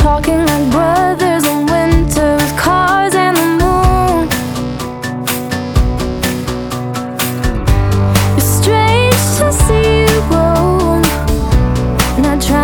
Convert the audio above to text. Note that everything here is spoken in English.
talking like brothers in winter with cars and the moon. It's strange to see you grow, not trying